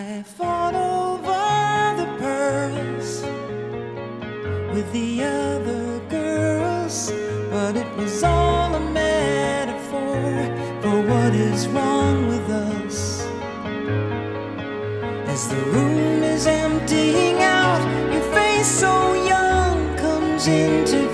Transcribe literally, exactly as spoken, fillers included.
I fought over the pearls with the other girls, but it was all a metaphor for what is wrong with us. As the room is emptying out, your face so young comes into